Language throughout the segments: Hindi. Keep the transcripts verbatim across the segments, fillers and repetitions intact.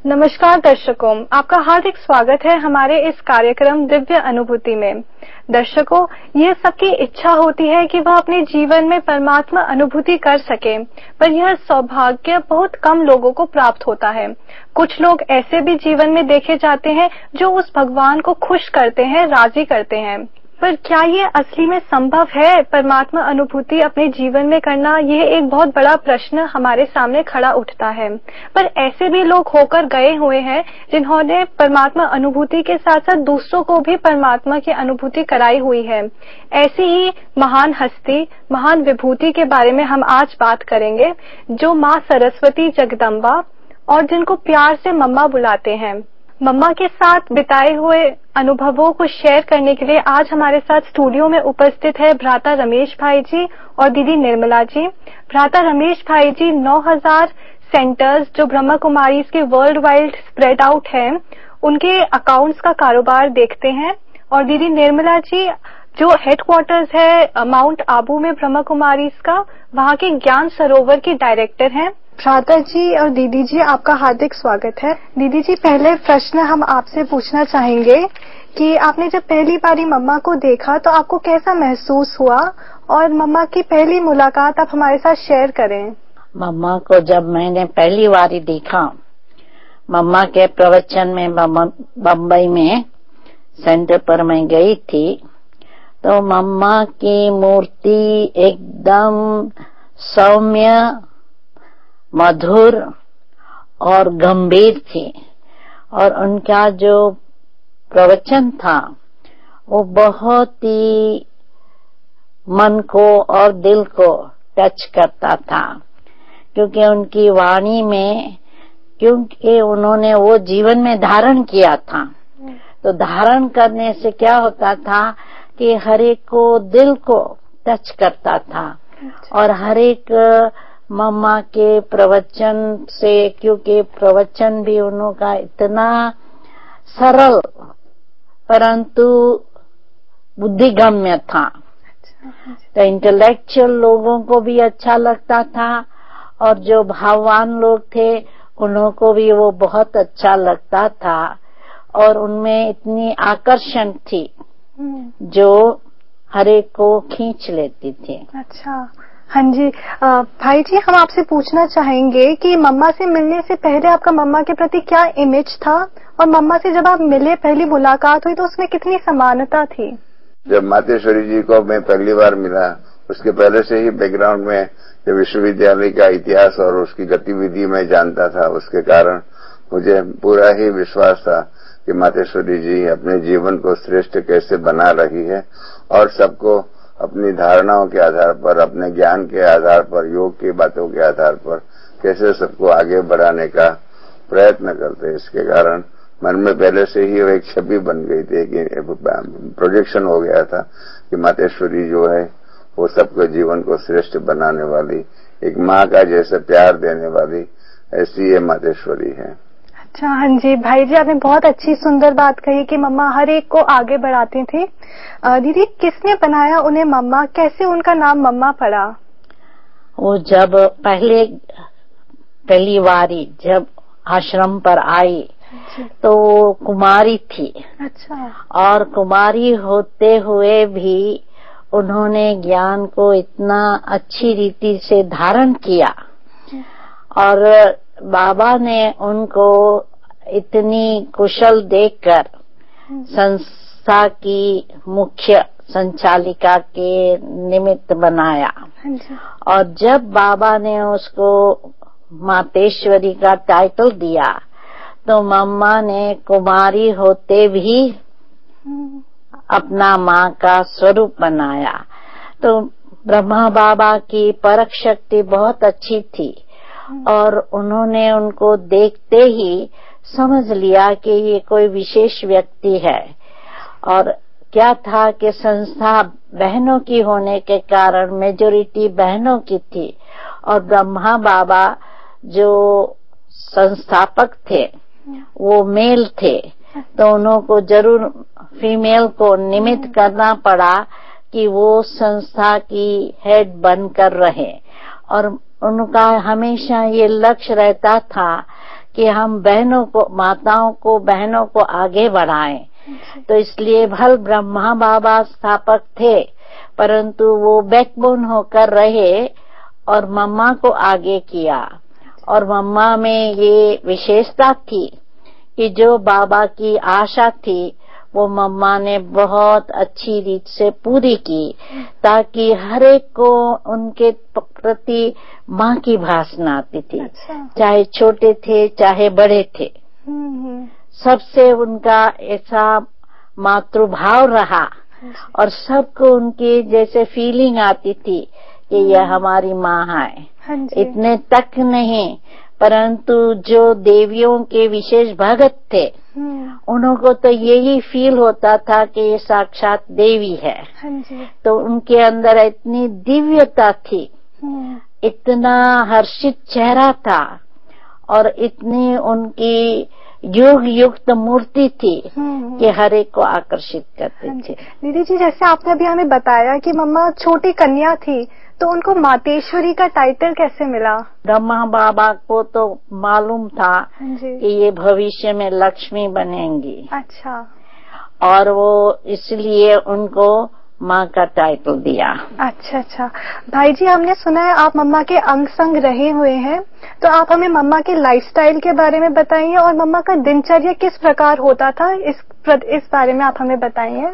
नमस्कार दर्शकों, आपका हार्दिक स्वागत है हमारे इस कार्यक्रम दिव्य अनुभूति में। दर्शकों, ये सबकी इच्छा होती है कि वह अपने जीवन में परमात्मा अनुभूति कर सके, पर यह सौभाग्य बहुत कम लोगों को प्राप्त होता है। कुछ लोग ऐसे भी जीवन में देखे जाते हैं जो उस भगवान को खुश करते हैं, राजी करते हैं। पर क्या ये असली में संभव है परमात्मा अनुभूति अपने जीवन में करना? यह एक बहुत बड़ा प्रश्न हमारे सामने खड़ा उठता है। पर ऐसे भी लोग होकर गए हुए हैं जिन्होंने परमात्मा अनुभूति के साथ साथ दूसरों को भी परमात्मा की अनुभूति कराई हुई है। ऐसी ही महान हस्ती, महान विभूति के बारे में हम आज बात करेंगे, जो माँ सरस्वती जगदम्बा और जिनको प्यार से मम्मा बुलाते हैं। मम्मा के साथ बिताए हुए अनुभवों को शेयर करने के लिए आज हमारे साथ स्टूडियो में उपस्थित है भ्राता रमेश भाई जी और दीदी निर्मला जी। भ्राता रमेश भाई जी नौ हज़ार सेंटर्स जो ब्रह्मा कुमारीज के वर्ल्ड वाइड स्प्रेड आउट हैं, उनके अकाउंट्स का कारोबार देखते हैं, और दीदी निर्मला जी जो हेडक्वार्टर्स है माउंट आबू में ब्रह्मा कुमारीज का, वहाँ के ज्ञान सरोवर की डायरेक्टर हैं। भ्राता जी और दीदी जी, आपका हार्दिक स्वागत है। दीदी जी, पहले प्रश्न हम आपसे पूछना चाहेंगे कि आपने जब पहली बारी मम्मा को देखा तो आपको कैसा महसूस हुआ, और मम्मा की पहली मुलाकात आप हमारे साथ शेयर करें। मम्मा को जब मैंने पहली बारी देखा, मम्मा के प्रवचन में बम्बई में सेंटर पर मैं गई थी, तो मम्मा की मूर्ति एकदम सौम्य, मधुर और गंभीर थी, और उनका जो प्रवचन था वो बहुत ही मन को और दिल को टच करता था, क्योंकि उनकी वाणी में, क्योंकि उन्होंने वो जीवन में धारण किया था। तो धारण करने से क्या होता था कि हर एक को दिल को टच करता था, और हर एक मम्मा के प्रवचन से, क्योंकि प्रवचन भी उनका इतना सरल परंतु बुद्धिगम्य था, तो इंटेलेक्चुअल लोगों को भी अच्छा लगता था, और जो भाववान लोग थे उन्हों को भी वो बहुत अच्छा लगता था, और उनमें इतनी आकर्षण थी जो हर एक को खींच लेती थी। अच्छा, हाँ जी। आ, भाई जी, हम आपसे पूछना चाहेंगे कि मम्मा से मिलने से पहले आपका मम्मा के प्रति क्या इमेज था, और मम्मा से जब आप मिले, पहली मुलाकात हुई, तो उसमें कितनी समानता थी? जब मातेश्वरी जी को मैं पहली बार मिला, उसके पहले से ही बैकग्राउंड में जो विश्वविद्यालय का इतिहास और उसकी गतिविधि में जानता था, उसके कारण मुझे पूरा ही विश्वास था कि मातेश्वरी जी अपने जीवन को श्रेष्ठ कैसे बना रही है, और सबको अपनी धारणाओं के आधार पर, अपने ज्ञान के आधार पर, योग की बातों के आधार पर कैसे सबको आगे बढ़ाने का प्रयत्न करते हैं। इसके कारण मन में पहले से ही एक छवि बन गई थी, कि प्रोजेक्शन हो गया था कि मातेश्वरी जो है वो सबके जीवन को श्रेष्ठ बनाने वाली, एक माँ का जैसे प्यार देने वाली, ऐसी ये मातेश्वरी है। अच्छा, हाँ जी। भाई जी, आपने बहुत अच्छी सुंदर बात कही कि मम्मा हर एक को आगे बढ़ाती थी। दीदी, किसने बनाया उन्हें मम्मा? कैसे उनका नाम मम्मा पड़ा? वो जब पहले पहली बारी जब आश्रम पर आई तो कुमारी थी। अच्छा। और कुमारी होते हुए भी उन्होंने ज्ञान को इतना अच्छी रीति से धारण किया, और बाबा ने उनको इतनी कुशल देखकर संस्था की मुख्य संचालिका के निमित्त बनाया। और जब बाबा ने उसको मातेश्वरी का टाइटल दिया, तो मम्मा ने कुमारी होते भी अपना माँ का स्वरूप बनाया। तो ब्रह्मा बाबा की परख शक्ति बहुत अच्छी थी, और उन्होंने उनको देखते ही समझ लिया कि ये कोई विशेष व्यक्ति है। और क्या था कि संस्था बहनों की होने के कारण मेजॉरिटी बहनों की थी, और ब्रह्मा बाबा जो संस्थापक थे वो मेल थे, तो उनको जरूर फीमेल को निमित्त करना पड़ा कि वो संस्था की हेड बनकर रहे। और उनका हमेशा ये लक्ष्य रहता था कि हम बहनों को, माताओं को, बहनों को आगे बढ़ाएं। तो इसलिए भल ब्रह्मा बाबा स्थापक थे, परंतु वो बैकबोन होकर रहे और मम्मा को आगे किया। और मम्मा में ये विशेषता थी कि जो बाबा की आशा थी वो मम्मा ने बहुत अच्छी रीत से पूरी की, ताकि हर एक को उनके प्रति माँ की भावना आती थी। अच्छा। चाहे छोटे थे चाहे बड़े थे, सबसे उनका ऐसा मातृभाव रहा और सबको उनकी जैसे फीलिंग आती थी कि यह हमारी माँ है। इतने तक नहीं, परंतु जो देवियों के विशेष भगत थे उनको तो यही फील होता था कि ये साक्षात देवी है। तो उनके अंदर इतनी दिव्यता थी, इतना हर्षित चेहरा था और इतनी उनकी युग युक्त मूर्ति थी कि हर एक को आकर्षित करते थे। दीदी जी, जैसे आपने अभी हमें बताया कि मम्मा छोटी कन्या थी, तो उनको मातेश्वरी का टाइटल कैसे मिला? ब्रह्मा बाबा को तो मालूम था कि ये भविष्य में लक्ष्मी बनेंगी। अच्छा। और वो इसलिए उनको माँ का टाइटल दिया। अच्छा अच्छा। भाई जी, हमने सुना है आप मम्मा के अंग संग रहे हुए हैं, तो आप हमें मम्मा के लाइफस्टाइल के बारे में बताइए और मम्मा का दिनचर्या किस प्रकार होता था, इस इस बारे में आप हमें बताइए।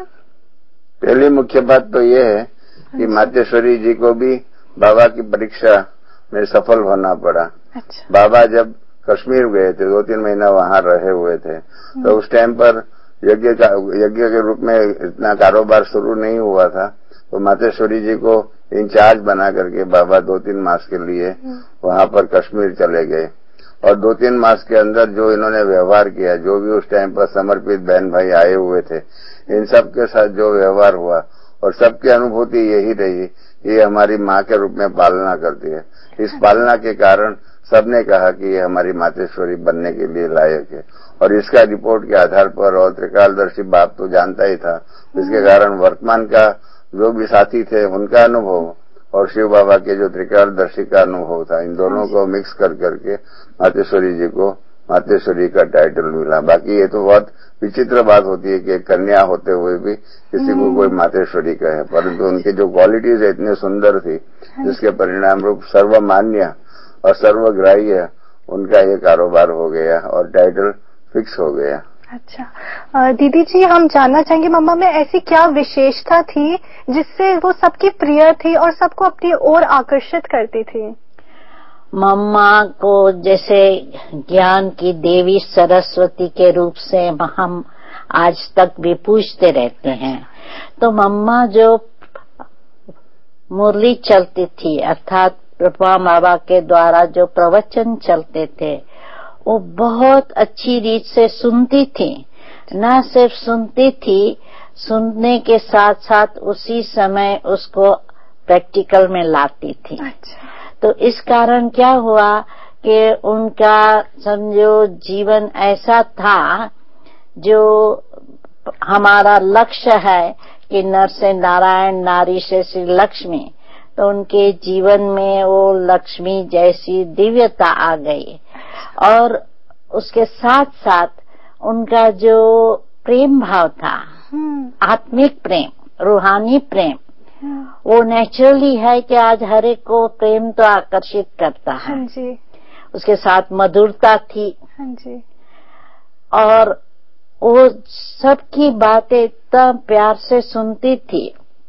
पहली मुख्य बात तो ये है कि मातेश्वरी जी को भी बाबा की परीक्षा में सफल होना पड़ा। अच्छा। बाबा जब कश्मीर गए थे, दो तीन महीना वहां रहे हुए थे, तो उस टाइम पर यज्ञ का यज्ञ के रूप में इतना कारोबार शुरू नहीं हुआ था। तो मातेश्वरी जी को इंचार्ज बना करके बाबा दो तीन मास के लिए वहां पर कश्मीर चले गए और दो तीन मास के अंदर जो इन्होंने व्यवहार किया, जो भी उस टाइम पर समर्पित बहन भाई आए हुए थे, इन सब के साथ जो व्यवहार हुआ और सबकी अनुभूति यही रही कि ये हमारी माँ के रूप में पालना करती है। इस पालना के कारण सबने कहा कि ये हमारी मातेश्वरी बनने के लिए लायक है। और इसका रिपोर्ट के आधार पर, और त्रिकालदर्शी बाप तो जानता ही था, जिसके कारण वर्तमान का जो भी साथी थे उनका अनुभव और शिव बाबा के जो त्रिकालदर्शी का अनुभव था, इन दोनों को मिक्स कर करके मातेश्वरी जी को मातेश्वरी का टाइटल मिला। बाकी ये तो बहुत विचित्र बात होती है कि कन्या होते हुए भी किसी को कोई मातेश्वरी कहे, परंतु उनकी जो क्वालिटीज इतनी सुंदर थी, जिसके परिणाम रूप सर्वमान्य और सर्वग्राह्य उनका ये कारोबार हो गया और टाइटल फिक्स हो गया। अच्छा। दीदी जी, हम जानना चाहेंगे मम्मा में ऐसी क्या विशेषता थी जिससे वो सबकी प्रिय थी और सबको अपनी ओर आकर्षित करती थी? मम्मा को जैसे ज्ञान की देवी सरस्वती के रूप से हम आज तक भी पूछते रहते हैं। तो मम्मा जो मुरली चलती थी, अर्थात ब्रह्मा बाबा के द्वारा जो प्रवचन चलते थे, वो बहुत अच्छी रीत से सुनती थी। न सिर्फ सुनती थी, सुनने के साथ साथ उसी समय उसको प्रैक्टिकल में लाती थी। अच्छा। तो इस कारण क्या हुआ कि उनका समझो जीवन ऐसा था, जो हमारा लक्ष्य है कि नर से नारायण, नारी से श्री लक्ष्मी, तो उनके जीवन में वो लक्ष्मी जैसी दिव्यता आ गई। और उसके साथ साथ उनका जो प्रेम भाव था, आत्मिक प्रेम, रूहानी प्रेम, वो नेचुरली है कि आज हर एक को प्रेम तो आकर्षित करता है। हाँ जी। उसके साथ मधुरता थी। हाँ जी। और वो सबकी बातें इतना प्यार से सुनती थी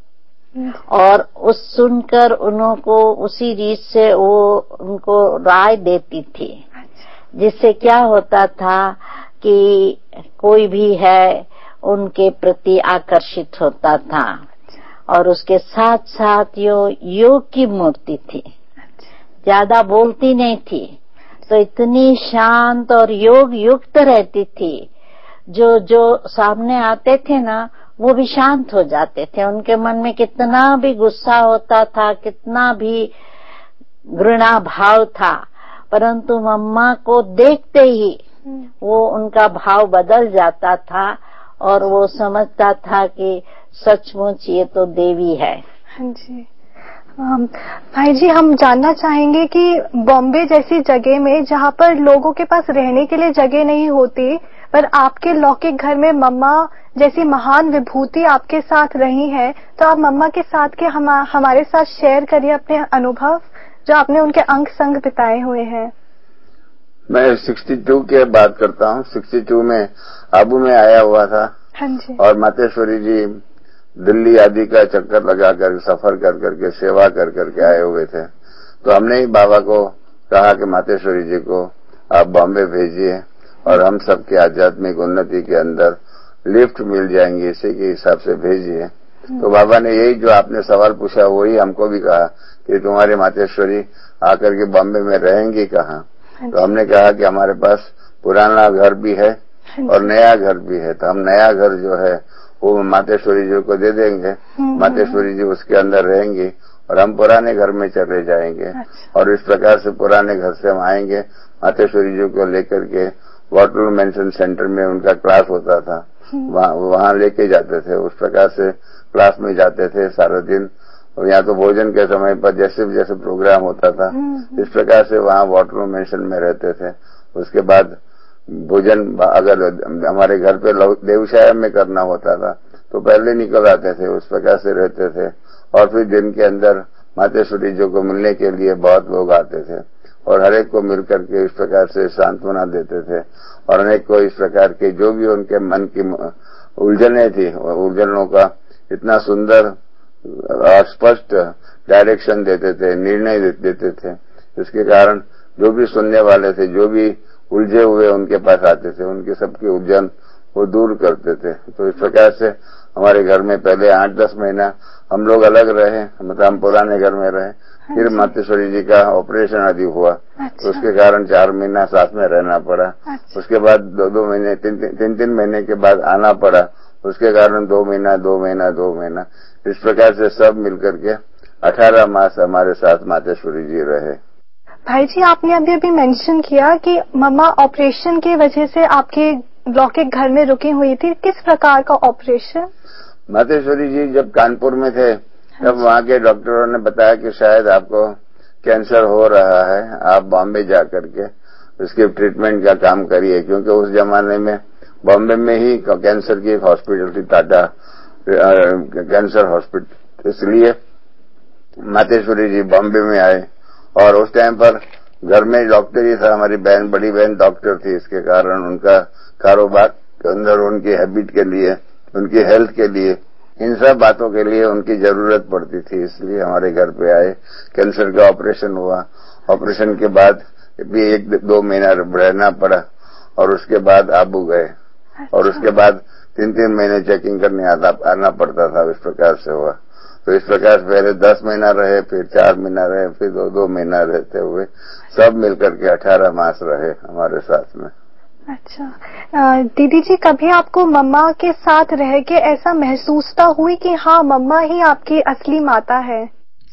और उस सुनकर उनको उसी रीत से वो उनको राय देती थी। जिससे क्या होता था कि कोई भी है उनके प्रति आकर्षित होता था। और उसके साथ साथ यो योग की मूर्ति थी, ज्यादा बोलती नहीं थी, तो इतनी शांत और योग युक्त रहती थी, जो जो सामने आते थे ना वो भी शांत हो जाते थे। उनके मन में कितना भी गुस्सा होता था, कितना भी घृणा भाव था, परंतु मम्मा को देखते ही वो उनका भाव बदल जाता था और वो समझता था कि सचमुच ये तो देवी है। हाँ जी। भाई जी, हम जानना चाहेंगे कि बॉम्बे जैसी जगह में जहाँ पर लोगों के पास रहने के लिए जगह नहीं होती, पर आपके लौकिक घर में मम्मा जैसी महान विभूति आपके साथ रही है, तो आप मम्मा के साथ के हम, हमारे साथ शेयर करिए अपने अनुभव जो आपने उनके अंग संग बिताए हुए हैं। मैं बासठ के बात करता हूँ। बासठ में आबू में आया हुआ था। हाँ जी। और मातेश्वरी जी दिल्ली आदि का चक्कर लगा कर सफर कर करके सेवा कर करके आए हुए थे। तो हमने ही बाबा को कहा कि मातेश्वरी जी को आप बॉम्बे भेजिए और हम सबके आध्यात्मिक उन्नति के अंदर लिफ्ट मिल जाएंगे, इसी के हिसाब से भेजिए। तो बाबा ने यही जो आपने सवाल पूछा वही हमको भी कहा कि तुम्हारी मातेश्वरी आकर के बॉम्बे में रहेंगी कहाँ। तो हमने कहा कि हमारे पास पुराना घर भी है और नया घर भी है, तो हम नया घर जो है वो मातेश्वरी जी को दे देंगे। मातेश्वरी जी उसके अंदर रहेंगी और हम पुराने घर में चले जाएंगे। और इस प्रकार से पुराने घर से हम आएंगे, मातेश्वरी जी को लेकर के वाटरलू मेंशन सेंटर में उनका क्लास होता था, वहाँ वहाँ लेके जाते थे। उस प्रकार से क्लास में जाते थे सारा दिन। और यहाँ तो भोजन के समय पर जैसे जैसे प्रोग्राम होता था इस प्रकार से वहाँ वाटरलू मेंशन में रहते थे। उसके बाद भोजन अगर हमारे घर पे देवशाया में करना होता था तो पहले निकल आते थे, उस प्रकार से रहते थे। और फिर दिन के अंदर मातेश्वरी जी को मिलने के लिए बहुत लोग आते थे और हर एक को मिल करके इस प्रकार से सांत्वना देते थे और अनेक को इस प्रकार के जो भी उनके मन की उलझने थी उलझनों का इतना सुंदर और स्पष्ट डायरेक्शन देते थे, निर्णय देते थे, जिसके कारण जो भी सुनने वाले थे, जो भी उलझे हुए उनके पास आते थे, उनके सबकी उलझन वो दूर करते थे। तो इस प्रकार से हमारे घर में पहले आठ दस महीना हम लोग अलग रहे, मतलब हम पुराने घर में रहे। फिर मातेश्वरी जी का ऑपरेशन आदि हुआ। अच्छा। तो उसके कारण चार महीना साथ में रहना पड़ा। अच्छा। उसके बाद दो दो महीने तीन तीन तीन महीने के बाद आना पड़ा। उसके कारण दो महीना दो महीना दो महीना इस प्रकार से सब मिलकर के अठारह मास हमारे साथ मातेश्वरी जी रहे। भाई जी, आपने अभी अभी मेंशन किया कि मम्मा ऑपरेशन की वजह से आपके लौकिक घर में रुकी हुई थी। किस प्रकार का ऑपरेशन? मातेश्वरी जी जब कानपुर में थे तब वहाँ के डॉक्टरों ने बताया कि शायद आपको कैंसर हो रहा है, आप बॉम्बे जा करके उसके ट्रीटमेंट का काम करिए, क्योंकि उस जमाने में बॉम्बे में ही कैंसर की एक हॉस्पिटल थी, टाटा कैंसर हॉस्पिटल। इसलिए मातेश्वरी जी बॉम्बे में आए और उस टाइम पर घर में डॉक्टर ही था। हमारी बहन, बड़ी बहन डॉक्टर थी, इसके कारण उनका कारोबार के अंदर उनकी हैबिट के लिए, उनकी हेल्थ के लिए, इन सब बातों के लिए उनकी जरूरत पड़ती थी, इसलिए हमारे घर पे आए। कैंसर का ऑपरेशन हुआ। ऑपरेशन के बाद भी एक दो महीना रहना पड़ा और उसके बाद आबू गए। अच्छा। और उसके बाद तीन तीन महीने चेकिंग करने आना पड़ता था। इस प्रकार से हुआ। तो इस प्रकार से पहले दस महीना रहे, फिर चार महीना रहे, फिर दो दो महीना रहते हुए सब मिलकर के अठारह मास रहे हमारे साथ में। अच्छा। दीदी जी, कभी आपको मम्मा के साथ रह के ऐसा महसूसता हुई कि हाँ, मम्मा ही आपकी असली माता है?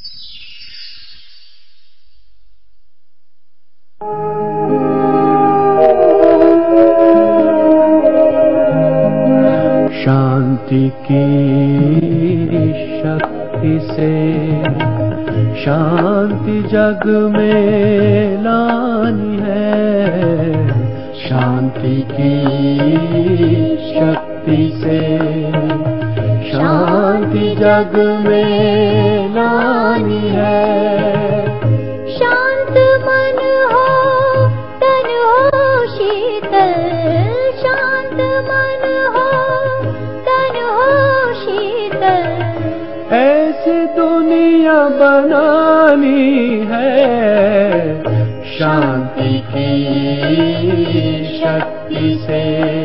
शांति की शक्ति से शांति जग में लानी है। शांति की शक्ति से शांति जग में लानी है। शांत मन हो, तन हो शीतल, शांत मन हो, तन हो शीतल। ऐसी दुनिया बनानी है। शांति की शक्ति से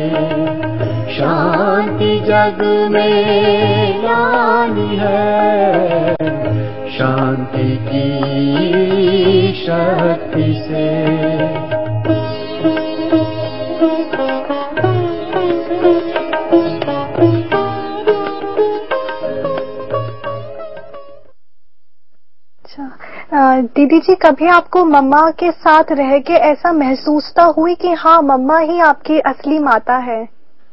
शांति जग में लानी है। शांति की शक्ति से। दीदी जी, कभी आपको मम्मा के साथ रह के ऐसा महसूसता हुई कि हाँ, मम्मा ही आपकी असली माता है?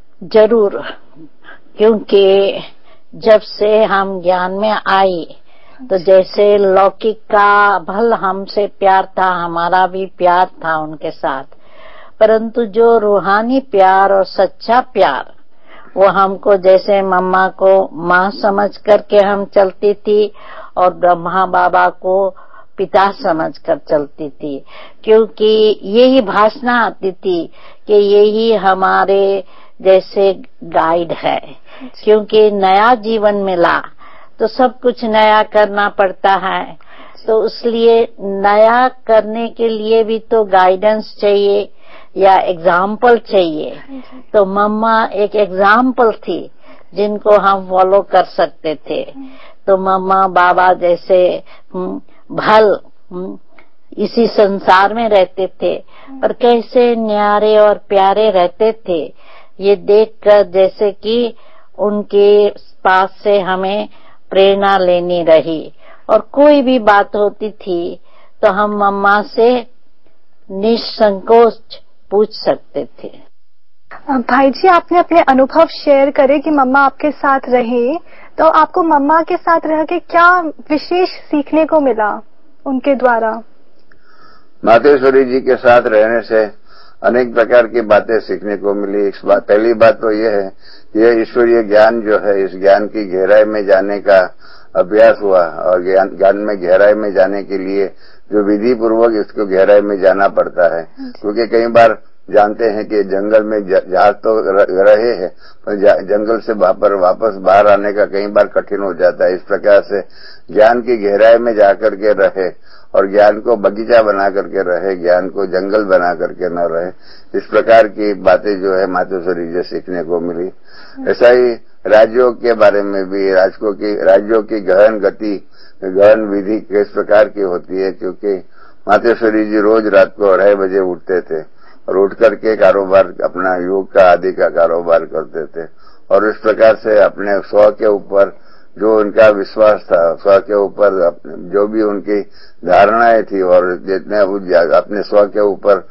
जरूर, क्योंकि जब से हम ज्ञान में आई तो जैसे लौकिक का भल हमसे प्यार था, हमारा भी प्यार था उनके साथ, परंतु जो रूहानी प्यार और सच्चा प्यार वो हमको, जैसे मम्मा को माँ समझ करके हम चलती थी और ब्रह्मा बाबा को पिता समझकर चलती थी, क्योंकि यही भाषा आती थी कि यही हमारे जैसे गाइड है। क्योंकि नया जीवन मिला तो सब कुछ नया करना पड़ता है, तो इसलिए नया करने के लिए भी तो गाइडेंस चाहिए या एग्जाम्पल चाहिए। तो मम्मा एक एग्जाम्पल थी जिनको हम फॉलो कर सकते थे। तो मम्मा बाबा जैसे भल इसी संसार में रहते थे और कैसे न्यारे और प्यारे रहते थे, ये देखकर जैसे कि उनके पास से हमें प्रेरणा लेनी रही। और कोई भी बात होती थी तो हम मम्मा से निसंकोच पूछ सकते थे। भाई जी, आपने अपने अनुभव शेयर करे कि मम्मा आपके साथ रही, तो आपको मम्मा के साथ रह के क्या विशेष सीखने को मिला उनके द्वारा? मातेश्वरी जी के साथ रहने से अनेक प्रकार की बातें सीखने को मिली। इस बात पहली बात तो यह है, यह ईश्वरीय ज्ञान जो है, इस ज्ञान की गहराई में जाने का अभ्यास हुआ। और ज्ञान ज्ञान में गहराई में जाने के लिए जो विधि पूर्वक इसको गहराई में जाना पड़ता है, क्योंकि कई बार जानते हैं कि जंगल में जहाज तो रहे हैं, पर जंगल से वापर वापस बाहर आने का कई बार कठिन हो जाता है। इस प्रकार से ज्ञान की गहराई में जाकर के रहे और ज्ञान को बगीचा बना करके रहे, ज्ञान को जंगल बना करके न रहे। इस प्रकार की बातें जो है मातेश्वरी जी सीखने को मिली। ऐसा ही राज्यों के बारे में भी, राज्यों की राज्यों की गहन गति, गहन विधि किस प्रकार की होती है, क्योंकि मातेश्वरी जी रोज रात को अढ़ाई बजे उठते थे और उठ करके कारोबार, अपना योग का आदि का कारोबार करते थे। और इस प्रकार से अपने स्व के ऊपर जो उनका विश्वास था, स्व के ऊपर जो भी उनकी धारणाएं थी और जितने अपने स्व के ऊपर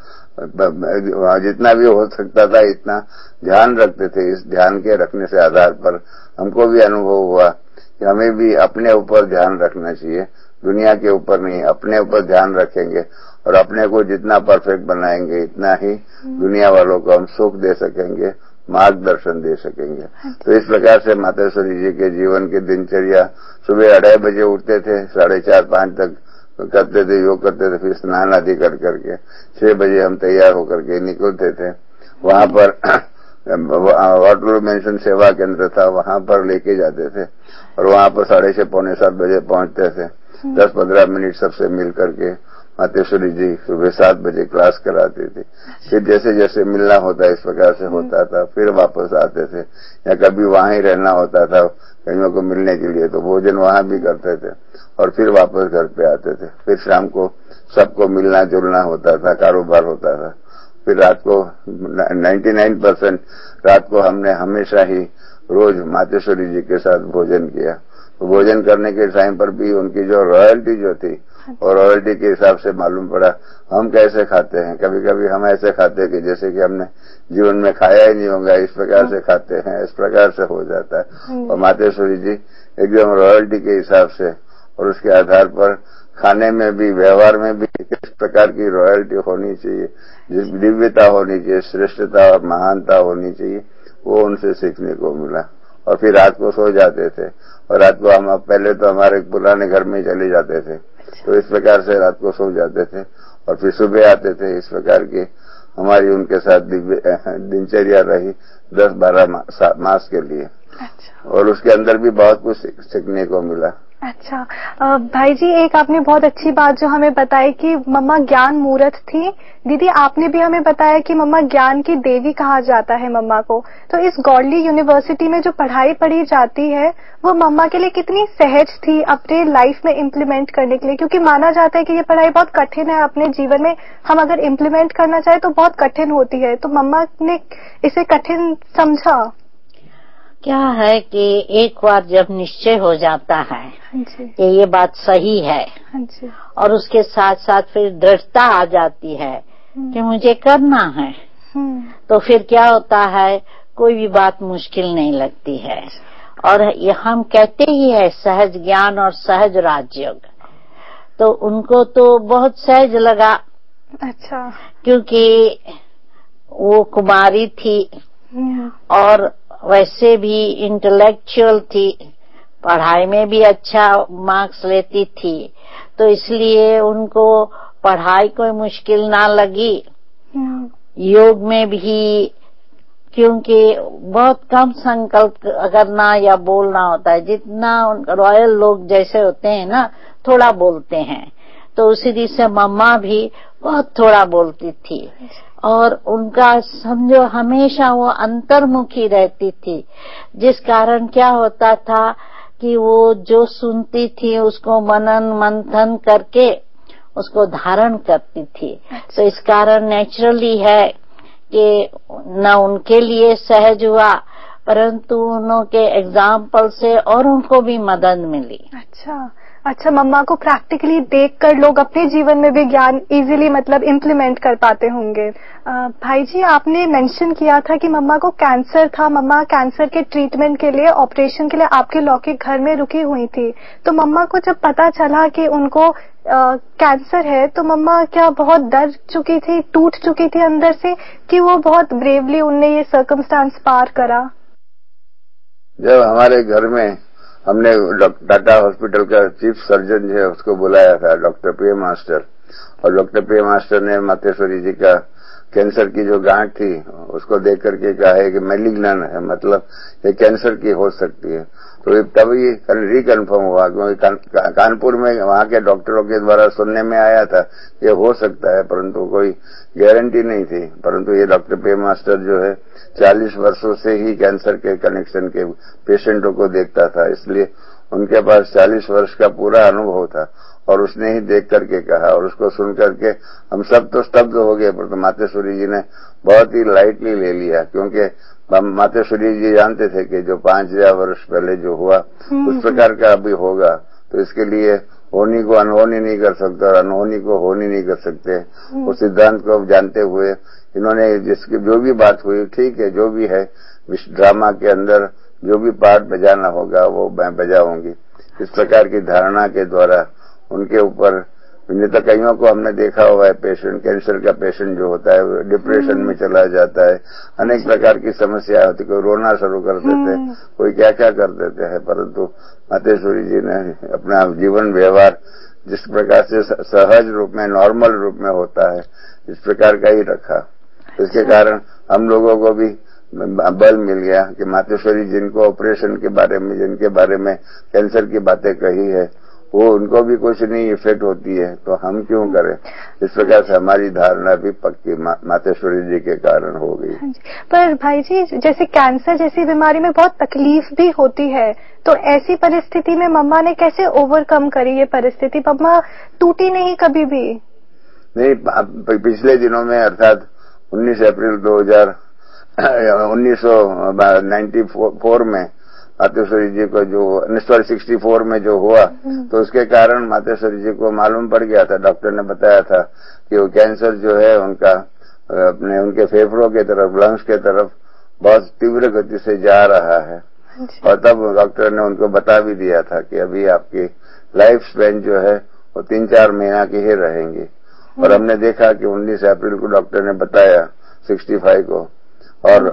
जितना भी हो सकता था इतना ध्यान रखते थे। इस ध्यान के रखने से आधार पर हमको भी अनुभव हुआ कि हमें भी अपने ऊपर ध्यान रखना चाहिए, दुनिया के ऊपर नहीं। अपने ऊपर ध्यान रखेंगे और अपने को जितना परफेक्ट बनाएंगे इतना ही दुनिया वालों को हम सुख दे सकेंगे, मार्गदर्शन दे सकेंगे। तो इस प्रकार से मातेश्वरी जी के जीवन की दिनचर्या, सुबह अढ़ाई बजे उठते थे, साढ़े चार पांच तक करते थे, योग करते थे, फिर स्नान आदि कर करके छह बजे हम तैयार होकर के निकलते थे। वहां पर वाटर मेंशन सेवा केंद्र था, वहां पर लेके जाते थे और वहां पर साढ़े छह पौने सात बजे पहुंचते थे। दस पंद्रह मिनट सबसे मिल करके मातेश्वरी जी सुबह सात बजे क्लास कराती थी। फिर जैसे जैसे मिलना होता इस प्रकार से होता था, फिर वापस आते थे या कभी वहां ही रहना होता था कईयों को मिलने के लिए, तो भोजन वहां भी करते थे और फिर वापस घर पे आते थे। फिर शाम को सबको मिलना जुलना होता था, कारोबार होता था। फिर रात को निन्यानवे परसेंट रात को हमने हमेशा ही रोज मातेश्वरी जी के साथ भोजन किया। तो भोजन करने के टाइम पर भी उनकी जो रॉयल्टी जो थी और रॉयल्टी के हिसाब से मालूम पड़ा हम कैसे खाते हैं। कभी कभी हम ऐसे खाते हैं कि जैसे कि हमने जीवन में खाया ही नहीं होगा, इस प्रकार से खाते हैं, इस प्रकार से हो जाता है। और मातेश्वरी जी एकदम रॉयल्टी के हिसाब से और उसके आधार पर खाने में भी, व्यवहार में भी किस प्रकार की रॉयल्टी होनी चाहिए, जिस दिव्यता होनी चाहिए, श्रेष्ठता और महानता होनी चाहिए, वो उनसे सीखने को मिला। और फिर रात को सो जाते थे और रात को हम पहले तो हमारे पुराने घर में चले जाते थे, तो इस प्रकार से रात को सो जाते थे और फिर सुबह आते थे। इस प्रकार की हमारी उनके साथ दिनचर्या रही दस बारह मास के लिए। अच्छा। और उसके अंदर भी बहुत कुछ सीखने को मिला। अच्छा भाई जी, एक आपने बहुत अच्छी बात जो हमें बताई कि मम्मा ज्ञान मूर्त थी। दीदी, आपने भी हमें बताया कि मम्मा ज्ञान की देवी कहा जाता है मम्मा को। तो इस गॉडली यूनिवर्सिटी में जो पढ़ाई पढ़ी जाती है वो मम्मा के लिए कितनी सहज थी अपने लाइफ में इम्प्लीमेंट करने के लिए, क्योंकि माना जाता है कि ये पढ़ाई बहुत कठिन है, अपने जीवन में हम अगर इम्प्लीमेंट करना चाहे तो बहुत कठिन होती है। तो मम्मा ने इसे कठिन समझा? क्या है कि एक बार जब निश्चय हो जाता है कि ये बात सही है और उसके साथ साथ फिर दृढ़ता आ जाती है कि मुझे करना है, तो फिर क्या होता है, कोई भी बात मुश्किल नहीं लगती है। और ये हम कहते ही है सहज ज्ञान और सहज राजयोग, तो उनको तो बहुत सहज लगा। अच्छा। क्योंकि वो कुमारी थी और वैसे भी इंटेलेक्चुअल थी, पढ़ाई में भी अच्छा मार्क्स लेती थी, तो इसलिए उनको पढ़ाई कोई मुश्किल ना लगी। योग में भी क्योंकि बहुत कम संकल्प करना या बोलना होता है, जितना रॉयल लोग जैसे होते हैं ना थोड़ा बोलते हैं, तो उसी रीत से मम्मा भी बहुत थोड़ा बोलती थी और उनका समझो हमेशा वो अंतर्मुखी रहती थी, जिस कारण क्या होता था कि वो जो सुनती थी उसको मनन मंथन करके उसको धारण करती थी। तो इस कारण नेचुरली है कि न उनके लिए सहज हुआ, परंतु उनके एग्जाम्पल से और उनको भी मदद मिली। अच्छा अच्छा, मम्मा को प्रैक्टिकली देखकर लोग अपने जीवन में भी ज्ञान इजीली मतलब इम्प्लीमेंट कर पाते होंगे। भाई जी, आपने मेंशन किया था कि मम्मा को कैंसर था, मम्मा कैंसर के ट्रीटमेंट के लिए, ऑपरेशन के लिए आपके लौकिक घर में रुकी हुई थी, तो मम्मा को जब पता चला कि उनको आ, कैंसर है, तो मम्मा क्या बहुत डर चुकी थी, टूट चुकी थी अंदर से, कि वो बहुत ब्रेवली उनने ये सर्कमस्टांस पार करा? जब हमारे घर में हमने टाटा हॉस्पिटल का चीफ सर्जन जो है उसको बुलाया था, डॉक्टर पी मास्टर, और डॉक्टर पी मास्टर ने मातेश्वरी जी का कैंसर की जो गांठ थी उसको देख करके कहा है कि मैलिग्नन है, मतलब ये कैंसर की हो सकती है। तो तभी रिकन्फर्म हुआ, क्योंकि कान, कानपुर में वहां के डॉक्टरों के द्वारा सुनने में आया था ये हो सकता है, परंतु कोई गारंटी नहीं थी। परंतु ये डॉक्टर पे मास्टर जो है चालीस वर्षों से ही कैंसर के कनेक्शन के पेशेंटों को देखता था, इसलिए उनके पास चालीस वर्ष का पूरा अनुभव था, और उसने ही देख करके कहा, और उसको सुन करके हम सब तो स्तब्ध हो गए, परंतु मातेश्वरी जी ने बहुत ही लाइटली ले लिया, क्योंकि मातेश्वरी जी जानते थे कि जो पांच हजार वर्ष पहले जो हुआ उस प्रकार का अभी होगा, तो इसके लिए होनी को अनहोनी नहीं कर सकते और अनहोनी को होनी नहीं कर सकते। उस सिद्धांत को जानते हुए इन्होंने जिसकी जो भी बात हुई, ठीक है, जो भी है ड्रामा के अंदर जो भी पार्ट बजाना होगा वो मैं बजाऊंगी, इस प्रकार की धारणा के द्वारा उनके ऊपर। नहीं तो कईयों को हमने देखा हुआ है, पेशेंट कैंसर का पेशेंट जो होता है डिप्रेशन में चला जाता है, अनेक प्रकार की समस्या होती, कोई रोना शुरू कर देते, कोई क्या क्या कर देते हैं, परंतु मातेश्वरी जी ने अपना जीवन व्यवहार जिस प्रकार से सहज रूप में, नॉर्मल रूप में होता है, इस प्रकार का ही रखा। इसके कारण हम लोगों को भी बल मिल गया कि मातेश्वरी जिनको ऑपरेशन के बारे में, जिनके बारे में कैंसर की बातें कही है, वो उनको भी कुछ नहीं इफेक्ट होती है, तो हम क्यों करें। इस प्रकार से हमारी धारणा भी पक्की मा, मातेश्वरी जी के कारण हो गई। पर भाई जी, जैसे कैंसर जैसी बीमारी में बहुत तकलीफ भी होती है, तो ऐसी परिस्थिति में मम्मा ने कैसे ओवरकम करी ये परिस्थिति? मम्मा टूटी नहीं कभी भी? नहीं, पिछले दिनों में अर्थात उन्नीस अप्रैल दो हजार उन्नीस सौ नाइन्टी फोर में मातेश्वरी जी को जो उन्नीस सौ सिक्सटी फोर में जो हुआ, तो उसके कारण मातेश्वरी जी को मालूम पड़ गया था, डॉक्टर ने बताया था कि वो कैंसर जो है उनका अपने उनके फेफड़ों के तरफ, लंग्स के तरफ बहुत तीव्र गति से जा रहा है, और तब डॉक्टर ने उनको बता भी दिया था कि अभी आपकी लाइफ स्पैन जो है वो तीन चार महीना की ही रहेंगी। और हमने देखा कि उन्नीस अप्रैल को डॉक्टर ने बताया सिक्सटी फाइव को, और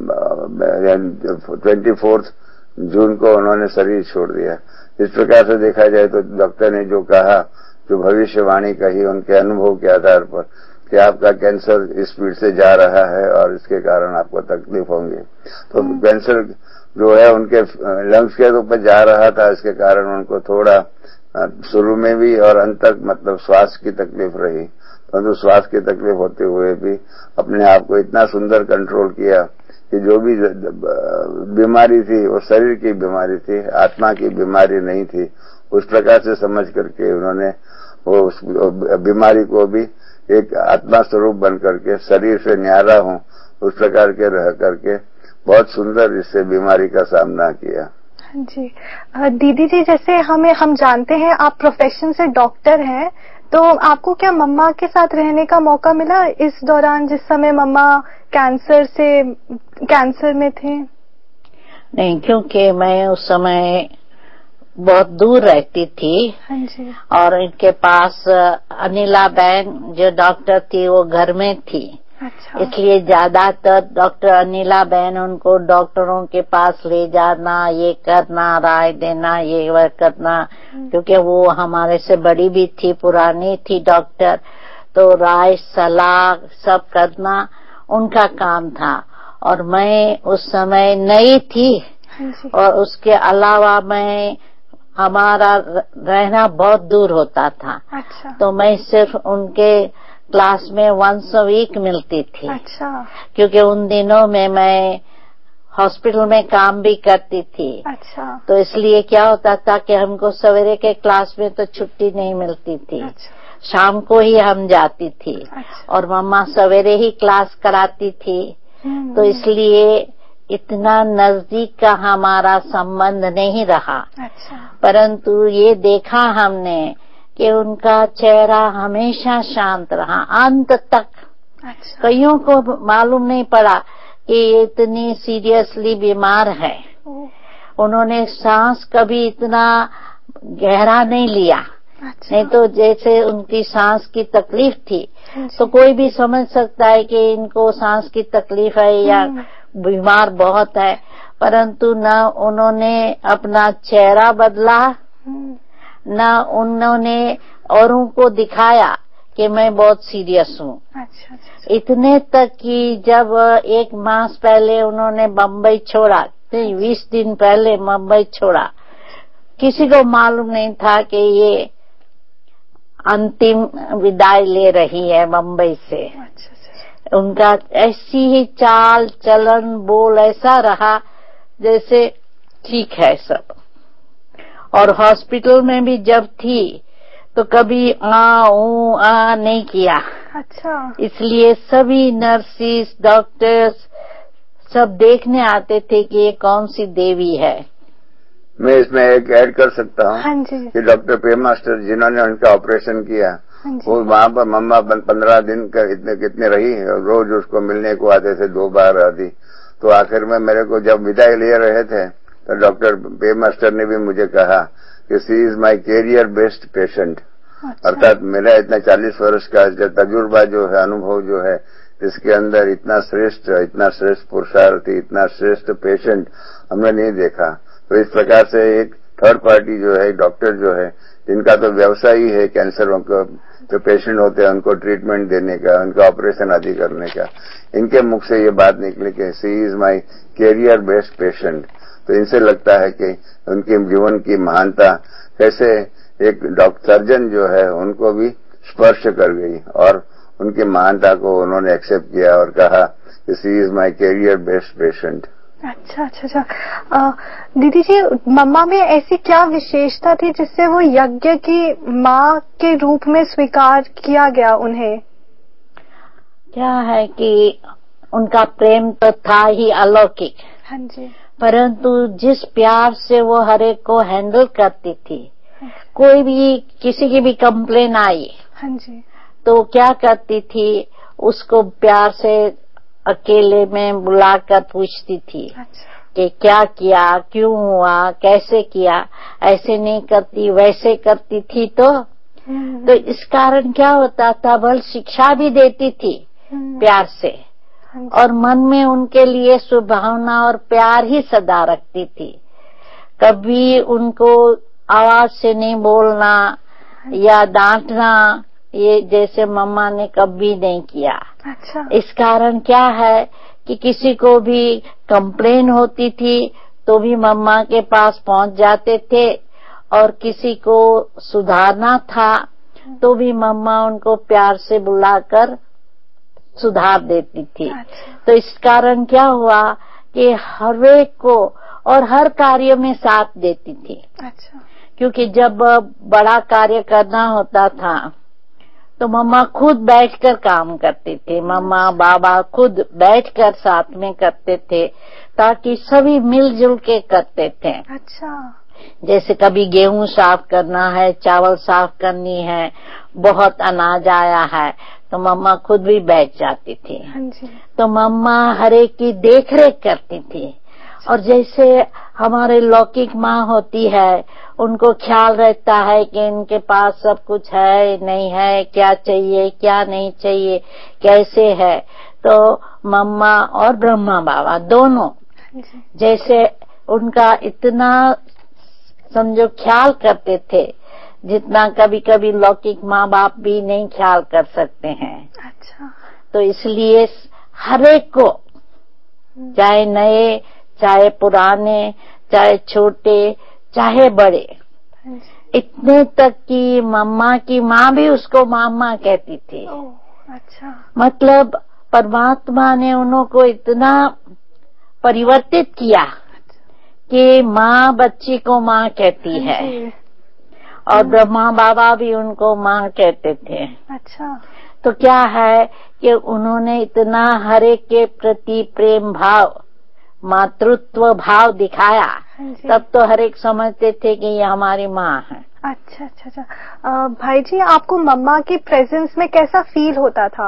ट्वेंटी फोर्थ जून को उन्होंने शरीर छोड़ दिया। इस प्रकार से देखा जाए तो डॉक्टर ने जो कहा, जो भविष्यवाणी कही उनके अनुभव के आधार पर कि आपका कैंसर इस स्पीड से जा रहा है और इसके कारण आपको तकलीफ होंगी, तो कैंसर जो है उनके लंग्स के ऊपर जा रहा था, इसके कारण उनको थोड़ा शुरू में भी और अंत तक मतलब श्वास की तकलीफ रही, परंतु तो श्वास की तकलीफ होते हुए भी अपने आप को इतना सुंदर कंट्रोल किया कि जो भी बीमारी थी वो शरीर की बीमारी थी, आत्मा की बीमारी नहीं थी। उस प्रकार से समझ करके उन्होंने वो उस बीमारी को भी एक आत्मा स्वरूप बन करके शरीर से न्यारा हूं उस प्रकार के रह करके बहुत सुंदर इससे बीमारी का सामना किया। जी दीदी जी, जैसे हमें हम जानते हैं आप प्रोफेशन से डॉक्टर हैं, तो आपको क्या मम्मा के साथ रहने का मौका मिला इस दौरान जिस समय मम्मा कैंसर से कैंसर में थे? नहीं, क्योंकि मैं उस समय बहुत दूर रहती थी। हाँ जी। और इनके पास अनिला बहन जो डॉक्टर थी वो घर में थी। अच्छा। इसलिए ज्यादातर डॉक्टर अनिला बहन उनको डॉक्टरों के पास ले जाना, ये करना, राय देना, ये वह करना, क्योंकि वो हमारे से बड़ी भी थी, पुरानी थी डॉक्टर, तो राय सलाह सब करना उनका काम था। और मैं उस समय नई थी। हाँ जी। और उसके अलावा मैं हमारा रहना बहुत दूर होता था। अच्छा। तो मैं सिर्फ उनके क्लास में वंस अ वीक मिलती थी। अच्छा। क्योंकि उन दिनों में मैं हॉस्पिटल में काम भी करती थी। अच्छा। तो इसलिए क्या होता था कि हमको सवेरे के क्लास में तो छुट्टी नहीं मिलती थी। अच्छा। शाम को ही हम जाती थी। अच्छा। और मम्मा सवेरे ही क्लास कराती थी। तो इसलिए इतना नजदीक का हमारा संबंध नहीं रहा। अच्छा। परंतु ये देखा हमने कि उनका चेहरा हमेशा शांत रहा अंत तक। अच्छा। कईयों को मालूम नहीं पड़ा कि ये इतनी सीरियसली बीमार है। उन्होंने सांस कभी इतना गहरा नहीं लिया। अच्छा। नहीं तो जैसे उनकी सांस की तकलीफ थी तो कोई भी समझ सकता है कि इनको सांस की तकलीफ है या बीमार बहुत है, परंतु न उन्होंने अपना चेहरा बदला, न उन्होंने औरों को दिखाया कि मैं बहुत सीरियस हूँ। अच्छा, अच्छा। इतने तक कि जब एक मास पहले उन्होंने बम्बई छोड़ा, नहीं बीस दिन पहले मुंबई छोड़ा, किसी को मालूम नहीं था कि ये अंतिम विदाई ले रही है बम्बई से। अच्छा, अच्छा। उनका ऐसी ही चाल चलन बोल ऐसा रहा जैसे ठीक है सब। और हॉस्पिटल में भी जब थी तो कभी आ ऊ आ नहीं किया। अच्छा। इसलिए सभी नर्सिस डॉक्टर्स सब देखने आते थे कि ये कौन सी देवी है। मैं इसमें एक ऐड कर सकता हूँ। हाँ जी। कि डॉक्टर पे मास्टर जिन्होंने उनका ऑपरेशन किया, हाँ वो वहाँ पर मम्मा पंद्रह दिन का इतने कितने रही, रोज उसको मिलने को आते थे, दो बार आती। तो आखिर में मेरे को जब विदाई ले रहे थे तो डॉक्टर पे मास्टर ने भी मुझे कहा कि she is my career best patient. अर्थात मेरा इतना चालीस वर्ष का जो तजुर्बा जो है, अनुभव जो है, इसके अंदर इतना श्रेष्ठ इतना श्रेष्ठ पुरुषार्थी, इतना श्रेष्ठ पेशेंट हमने नहीं देखा। तो इस प्रकार से एक थर्ड पार्टी जो है, डॉक्टर जो है, जिनका तो व्यवसाय ही है कैंसर को जो पेशेंट होते हैं उनको ट्रीटमेंट देने का, उनका ऑपरेशन आदि करने का, इनके मुख से ये बात निकली कि she is my career best patient. तो इनसे लगता है कि उनके जीवन की महानता कैसे एक डॉक्टर सर्जन जो है उनको भी स्पर्श कर गई और उनकी महानता को उन्होंने एक्सेप्ट किया और कहा कि she is my career best patient. अच्छा, अच्छा, अच्छा। दीदी जी, मम्मा में ऐसी क्या विशेषता थी जिससे वो यज्ञ की माँ के रूप में स्वीकार किया गया उन्हें? क्या है कि उनका प्रेम तो था ही अलौकिक। हाँ जी। परंतु जिस प्यार से वो हर एक को हैंडल करती थी, कोई भी किसी की भी कंप्लेन आई, हाँ जी, तो क्या करती थी, उसको प्यार से अकेले में बुलाकर पूछती थी। अच्छा। कि क्या किया, क्यों हुआ, कैसे किया, ऐसे नहीं करती वैसे करती थी। तो तो इस कारण क्या होता था, बल शिक्षा भी देती थी प्यार से, और मन में उनके लिए शुभभावना और प्यार ही सदा रखती थी। कभी उनको आवाज से नहीं बोलना या डांटना, ये जैसे मम्मा ने कभी नहीं किया। अच्छा। इस कारण क्या है कि किसी को भी कंप्लेन होती थी तो भी मम्मा के पास पहुंच जाते थे, और किसी को सुधारना था तो भी मम्मा उनको प्यार से बुलाकर सुधार देती थी। अच्छा। तो इस कारण क्या हुआ कि हर एक को और हर कार्य में साथ देती थी। अच्छा। क्योंकि जब बड़ा कार्य करना होता था तो मम्मा खुद बैठकर काम करते थे। मम्मा बाबा खुद बैठकर साथ में करते थे ताकि सभी मिलजुल के करते थे। अच्छा। जैसे कभी गेहूं साफ करना है, चावल साफ करनी है, बहुत अनाज आया है, तो मम्मा खुद भी बैठ जाती थी। हाँ जी। तो मम्मा हर एक की देख रेख करती थी और जैसे हमारे लौकिक माँ होती है, उनको ख्याल रहता है कि इनके पास सब कुछ है नहीं है, क्या चाहिए क्या नहीं चाहिए, कैसे है। तो मम्मा और ब्रह्मा बाबा दोनों जैसे उनका इतना समझो ख्याल करते थे जितना कभी कभी लौकिक माँ बाप भी नहीं ख्याल कर सकते हैं। अच्छा। तो इसलिए हर एक को, चाहे नए चाहे पुराने चाहे छोटे चाहे बड़े, इतने तक कि मम्मा की माँ भी उसको मामा कहती थी। अच्छा। मतलब परमात्मा ने उनको इतना परिवर्तित किया कि माँ बच्ची को माँ कहती है और ब्रह्मा बाबा भी उनको माँ कहते थे। अच्छा। तो क्या है कि उन्होंने इतना हर एक के प्रति प्रेम भाव, मातृत्व भाव दिखाया, तब तो हर एक समझते थे कि ये हमारी माँ है। अच्छा अच्छा अच्छा। भाई जी, आपको मम्मा की प्रेजेंस में कैसा फील होता था?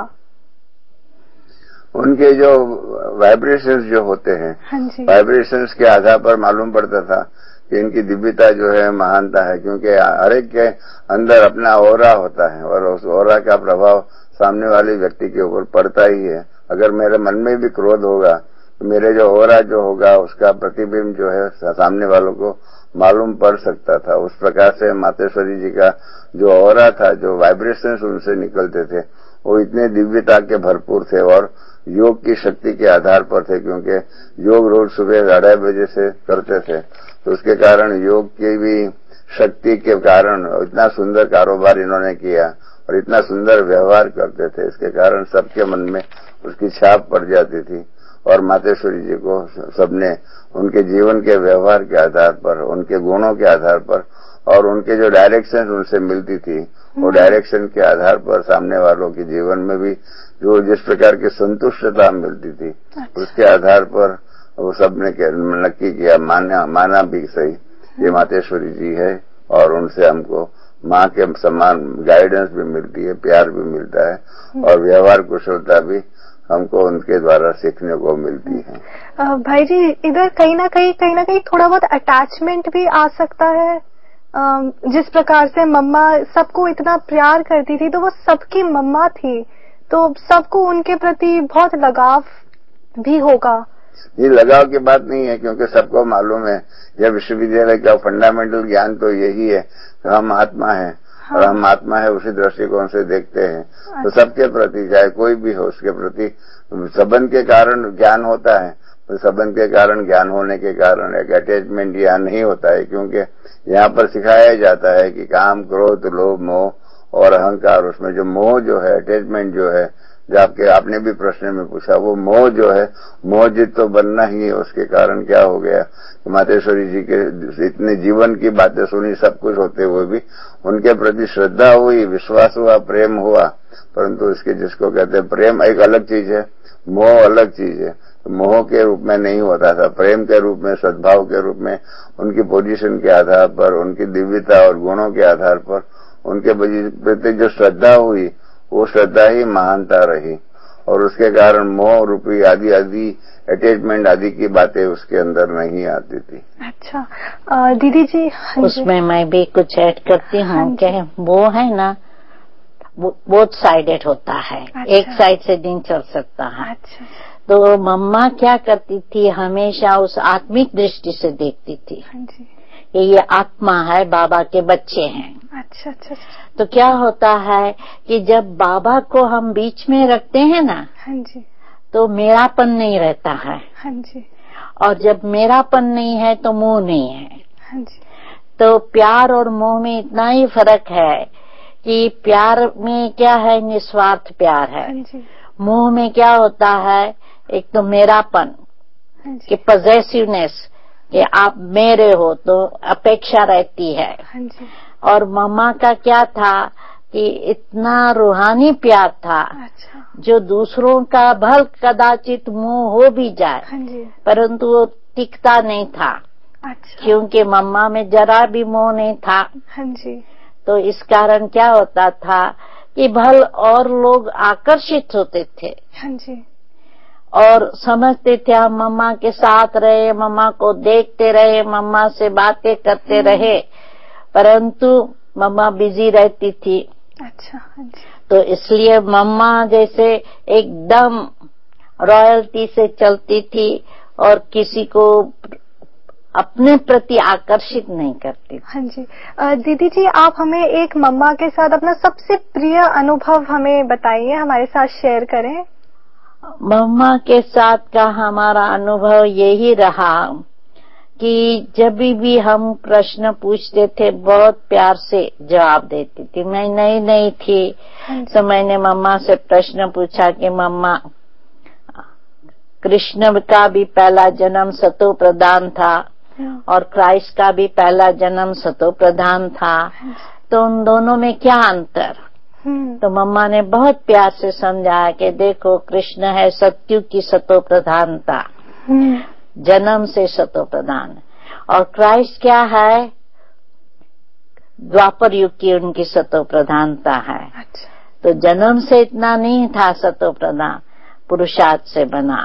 उनके जो वाइब्रेशंस जो होते हैं, वाइब्रेशंस के आधार पर मालूम पड़ता था कि इनकी दिव्यता जो है महानता है, क्योंकि हर एक के अंदर अपना ओरा होता है और उस ओरा का प्रभाव सामने वाले व्यक्ति के ऊपर पड़ता ही है। अगर मेरे मन में भी क्रोध होगा तो मेरे जो ओरा जो होगा उसका प्रतिबिंब जो है सामने वालों को मालूम पड़ सकता था। उस प्रकार से मातेश्वरी जी का जो ओरा था, जो वाइब्रेशंस उनसे निकलते थे, वो इतने दिव्यता के भरपूर थे और योग की शक्ति के आधार पर थे, क्योंकि योग रोज सुबह अढ़ाई बजे से करते थे। तो उसके कारण योग की भी शक्ति के कारण इतना सुंदर कारोबार इन्होंने किया और इतना सुंदर व्यवहार करते थे, इसके कारण सबके मन में उसकी छाप पड़ जाती थी। और मातेश्वरी जी को सबने उनके जीवन के व्यवहार के आधार पर, उनके गुणों के आधार पर और उनके जो डायरेक्शन उनसे मिलती थी, वो डायरेक्शन के आधार पर सामने वालों के जीवन में भी जो जिस प्रकार की संतुष्टता मिलती थी, उसके आधार पर वो सबने नक्की किया, माना माना भी सही, ये मातेश्वरी जी है और उनसे हमको माँ के समान गाइडेंस भी मिलती है, प्यार भी मिलता है और व्यवहार कुशलता भी हमको उनके द्वारा सीखने को मिलती है। भाई जी, इधर कहीं ना कहीं कहीं ना कहीं थोड़ा बहुत अटैचमेंट भी आ सकता है। जिस प्रकार से मम्मा सबको इतना प्यार करती थी, तो वो सबकी मम्मा थी, तो सबको उनके प्रति बहुत लगाव भी होगा। ये लगाव की बात नहीं है, क्योंकि सबको मालूम है, यह विश्वविद्यालय का फंडामेंटल ज्ञान तो यही है कि हम आत्मा है। हाँ। और हम आत्मा है उसी दृष्टिकोण से देखते हैं। अच्छा। तो सबके प्रति, चाहे कोई भी हो, उसके प्रति संबंध के कारण ज्ञान होता है, तो संबंध के कारण ज्ञान होने के कारण एक अटैचमेंट यहाँ नहीं होता है, क्योंकि यहाँ पर सिखाया जाता है कि काम, क्रोध, लोभ, मोह और अहंकार, उसमें जो मोह जो है, अटैचमेंट जो है, जो आपके आपने भी प्रश्न में पूछा, वो मोह जो है, मोहजित तो बनना ही है। उसके कारण क्या हो गया, मातेश्वरी जी के इतने जीवन की बातें सुनी, सब कुछ होते हुए भी उनके प्रति श्रद्धा हुई, विश्वास हुआ, प्रेम हुआ, परंतु इसके जिसको कहते हैं प्रेम एक अलग चीज है, मोह अलग चीज है। तो मोह के रूप में नहीं होता था, प्रेम के रूप में, सद्भाव के रूप में, उनकी पोजीशन के आधार पर, उनकी दिव्यता और गुणों के आधार पर उनके प्रति जो श्रद्धा हुई, वो श्रद्धा ही महानता रही और उसके कारण मोह रूपी आदि आदि अटैचमेंट आदि की बातें उसके अंदर नहीं आती थी। अच्छा दीदी जी, उसमें मैं भी कुछ ऐड करती हूँ कि वो है ना, बोथ साइडेड होता है। अच्छा। एक साइड से नहीं चल सकता है। अच्छा। तो मम्मा क्या करती थी, हमेशा उस आत्मिक दृष्टि से देखती थी कि ये आत्मा है, बाबा के बच्चे हैं। अच्छा अच्छा। तो क्या होता है कि जब बाबा को हम बीच में रखते हैं ना, हाँ जी, तो मेरापन नहीं रहता है। हाँ जी। और जब मेरापन नहीं है तो मोह नहीं है। हाँ जी। तो प्यार और मोह में इतना ही फर्क है कि प्यार में क्या है, निस्वार्थ प्यार है। हाँ जी। मोह में क्या होता है, एक तो मेरापन, हाँ कि पॉजेसिवनेस, कि आप मेरे हो, तो अपेक्षा रहती है। हाँ जी। और मम्मा का क्या था कि इतना रूहानी प्यार था। अच्छा। जो दूसरों का भल कदाचित मोह हो भी जाए। हाँ जी। परंतु वो टिकता नहीं था। अच्छा। क्योंकि मम्मा में जरा भी मोह नहीं था। हाँ जी। तो इस कारण क्या होता था कि भल और लोग आकर्षित होते थे। हाँ जी। और समझते थे हम मम्मा के साथ रहे, मम्मा को देखते रहे, मम्मा से बातें करते रहे, परंतु मम्मा बिजी रहती थी। अच्छा, तो इसलिए मम्मा जैसे एकदम रॉयल्टी से चलती थी और किसी को अपने प्रति आकर्षित नहीं करती। हाँ जी। दीदी जी, आप हमें एक मम्मा के साथ अपना सबसे प्रिय अनुभव हमें बताइए, हमारे साथ शेयर करें। मम्मा के साथ का हमारा अनुभव यही रहा कि जब भी हम प्रश्न पूछते थे बहुत प्यार से जवाब देती थी। मैं नई नई थी तो मैंने मम्मा से प्रश्न पूछा कि मम्मा, कृष्ण का भी पहला जन्म सतो प्रधान था और क्राइस्ट का भी पहला जन्म सतो प्रधान था, तो उन दोनों में क्या अंतर? तो मम्मा ने बहुत प्यार से समझाया कि देखो, कृष्ण है सत्यु की सतो प्रधानता, जन्म से सतो प्रधान, और क्राइस्ट क्या है, द्वापर युग की उनकी सतो प्रधानता है। अच्छा। तो जन्म से इतना नहीं था सतो प्रधान, पुरुषार्थ से बना।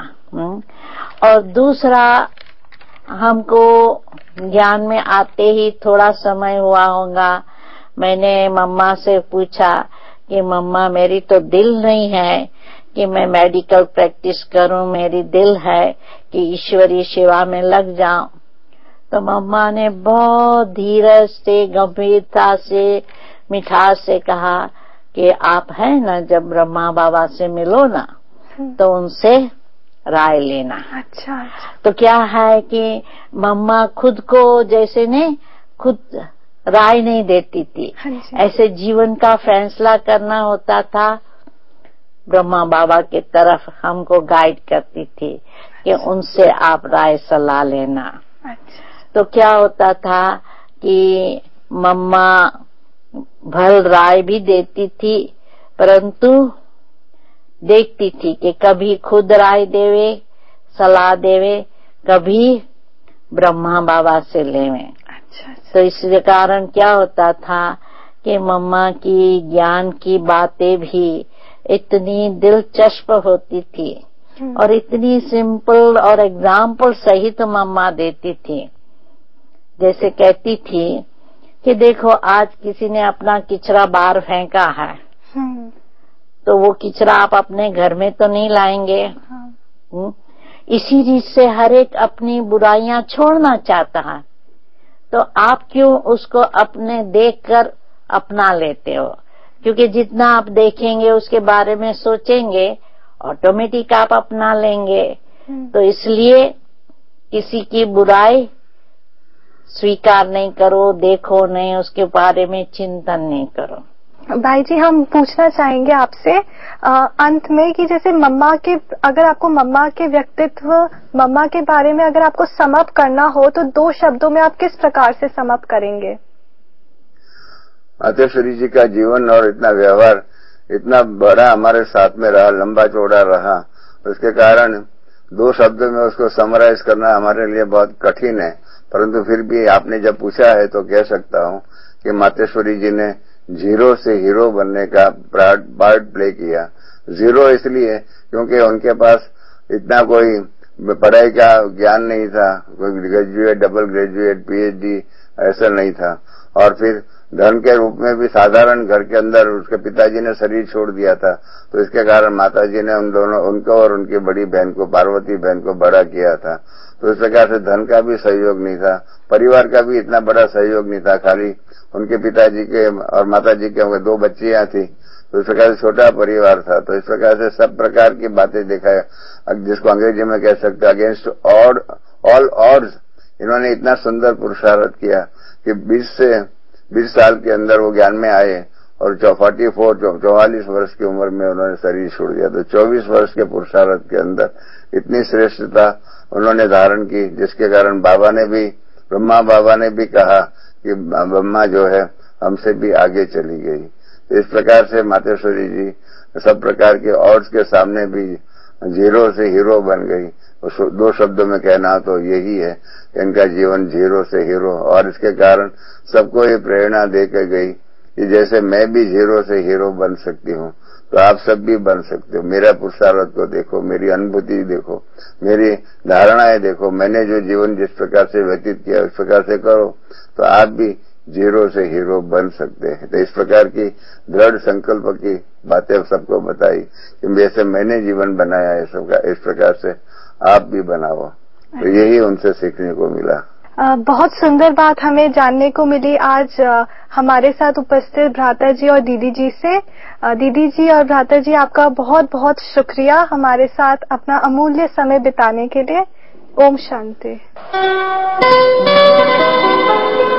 और दूसरा, हमको ज्ञान में आते ही थोड़ा समय हुआ होगा, मैंने मम्मा से पूछा कि मम्मा, मेरी तो दिल नहीं है कि मैं मेडिकल प्रैक्टिस करूं, मेरी दिल है कि ईश्वरीय सेवा में लग जाऊं। तो मम्मा ने बहुत धीरज से, गंभीरता से, मिठास से कहा कि आप है ना, जब ब्रह्मा बाबा से मिलो ना तो उनसे राय लेना। अच्छा, अच्छा। तो क्या है कि मम्मा खुद को जैसे ने खुद राय नहीं देती थी, ऐसे जीवन का फैसला करना होता था, ब्रह्मा बाबा की तरफ हमको गाइड करती थी कि उनसे आप राय सलाह लेना। अच्छा। तो क्या होता था कि मम्मा भल राय भी देती थी, परंतु देखती थी कि कभी खुद राय देवे, सलाह देवे, कभी ब्रह्मा बाबा से लेवे। अच्छा। तो इसके कारण क्या होता था कि मम्मा की ज्ञान की बातें भी इतनी दिलचस्प होती थी और इतनी सिंपल और एग्जाम्पल सहित तो मम्मा देती थी। जैसे कहती थी कि देखो, आज किसी ने अपना किचरा बाहर फेंका है, तो वो किचरा आप अपने घर में तो नहीं लाएंगे। हाँ। इसी रीत से हर एक अपनी बुराइयां छोड़ना चाहता है, तो आप क्यों उसको अपने देखकर अपना लेते हो? क्योंकि जितना आप देखेंगे, उसके बारे में सोचेंगे, ऑटोमेटिक आप अपना लेंगे। तो इसलिए किसी की बुराई स्वीकार नहीं करो, देखो नहीं, उसके बारे में चिंतन नहीं करो। भाई जी, हम पूछना चाहेंगे आपसे अंत में कि जैसे मम्मा के, अगर आपको मम्मा के व्यक्तित्व, मम्मा के बारे में अगर आपको सम अप करना हो तो दो शब्दों में आप किस प्रकार से सम अप करेंगे? मातेश्वरी जी का जीवन और इतना व्यवहार इतना बड़ा हमारे साथ में रहा, लंबा चौड़ा रहा, उसके कारण दो शब्दों में उसको समराइज करना हमारे लिए बहुत कठिन है। परंतु फिर भी आपने जब पूछा है तो कह सकता हूँ कि मातेश्वरी जी ने जीरो से हीरो बनने का पार्ट प्ले किया। जीरो इसलिए क्योंकि उनके पास इतना कोई पढ़ाई का ज्ञान नहीं था, कोई ग्रेजुएट, डबल ग्रेजुएट, पीएचडी ऐसा नहीं था, और फिर धन के रूप में भी साधारण घर के अंदर उसके पिताजी ने शरीर छोड़ दिया था। तो इसके कारण माताजी ने उन दोनों, उनको और उनकी बड़ी बहन को, पार्वती बहन को बड़ा किया था। तो इस प्रकार से धन का भी सहयोग नहीं था, परिवार का भी इतना बड़ा सहयोग नहीं था, खाली उनके पिताजी के और माताजी के दो बच्चियां थी, तो इस प्रकार से छोटा परिवार था। तो इस प्रकार से सब प्रकार की बातें देखा, जिसको अंग्रेजी में कह सकते हैं अगेंस्ट ऑड ऑल ऑड्स, इन्होंने इतना सुंदर पुरुषार्थ किया कि बीस से बीस साल के अंदर वो ज्ञान में आए और फोर्टी फोर चौवालीस वर्ष की उम्र में उन्होंने शरीर छोड़ दिया। तो चौबीस वर्ष के पुरुषार्थ के अंदर इतनी श्रेष्ठता उन्होंने धारण की, जिसके कारण बाबा ने भी, ब्रह्मा बाबा ने भी कहा कि ब्रह्मा जो है हमसे भी आगे चली गई। तो इस प्रकार से मातेश्वरी जी सब प्रकार के ऑड्स के सामने भी जीरो से हीरो बन गई। दो शब्दों में कहना तो यही है, इनका जीवन जीरो से हीरो, और इसके कारण सबको ये प्रेरणा देकर गई कि जैसे मैं भी जीरो से हीरो बन सकती हूँ। तो आप सब भी बन सकते हो। मेरा पुरुषार्थ को देखो, मेरी अनुभूति देखो, मेरी धारणाएं देखो, मैंने जो जीवन जिस प्रकार से व्यतीत किया उस प्रकार से करो तो आप भी जीरो से हीरो बन सकते हैं। तो इस प्रकार की दृढ़ संकल्प की बातें सबको बताई कि जैसे मैंने जीवन बनाया है इस प्रकार से आप भी बनाओ। तो यही उनसे सीखने को मिला। आ, बहुत सुंदर बात हमें जानने को मिली आज आ, हमारे साथ उपस्थित भ्राता जी और दीदी जी से। आ, दीदी जी और भ्राता जी, आपका बहुत बहुत शुक्रिया हमारे साथ अपना अमूल्य समय बिताने के लिए। ओम शांति।